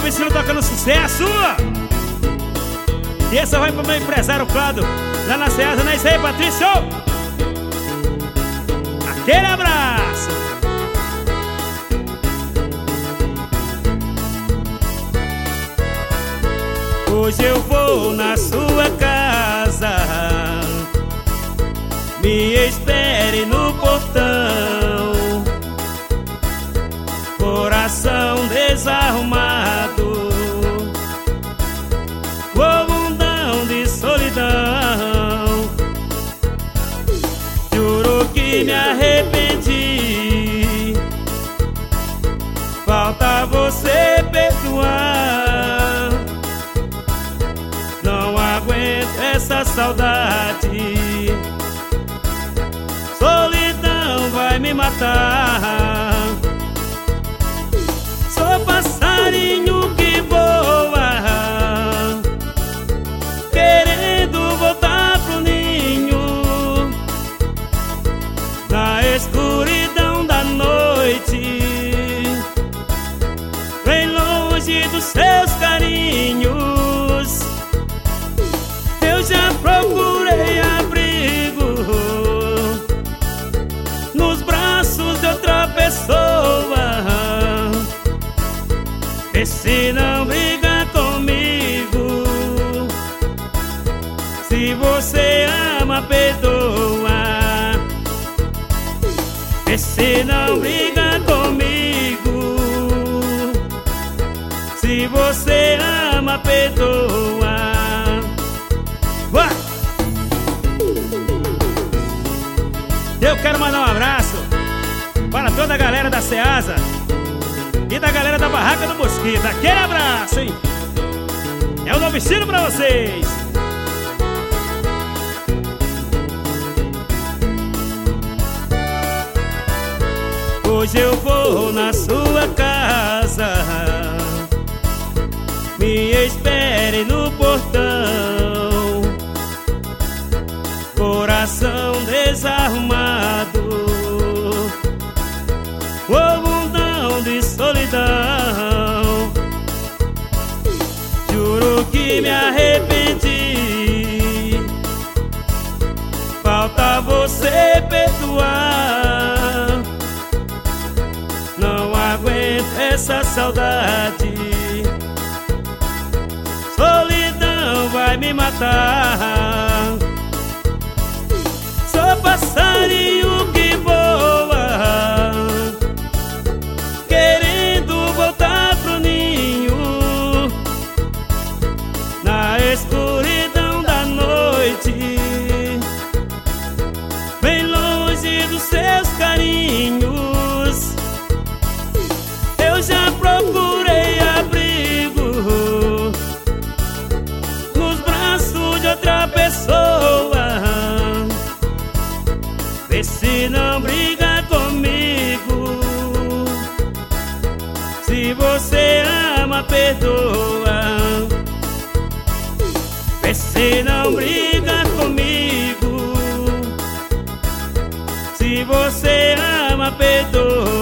Vicino tocando sucesso. E essa vai pro meu empresário Claudio, lá na Ceasa, não é isso aí, Patrício? Aquele abraço. Hoje eu vou na sua casa, me espere no portão. Coração desarrumado, comundão de solidão. Juro que me arrependi, falta você perdoar. Não aguento essa saudade, solidão vai me matar. Sou passarinho que voa, querendo voltar pro ninho. Na escuridão da noite, bem longe dos seus carinhos. Eu já procurei abrigo nos braços de outra pessoa. E se não briga comigo, se você ama, perdoa. E se não briga comigo, se você ama, perdoa. Vai! Eu quero mandar um abraço para toda a galera da Ceasa e da galera da Barraca do Mosquito. Aquele abraço, hein? É o novo estilo pra vocês. Hoje eu vou na sua casa, me espere no portão. Coração desarrumado, comundão de solidão. Juro que me arrependi, falta você perdoar. Não aguento essa saudade, solidão vai me matar. Sou passarinho que voa, querendo voltar pro ninho. Na escuridão da noite, bem longe dos seus carinhos. Eu já procurei abrigo nos braços de outra pessoa. Vê se não briga comigo, se você ama, perdoa. Vê se não briga comigo, se você ama, perdoa.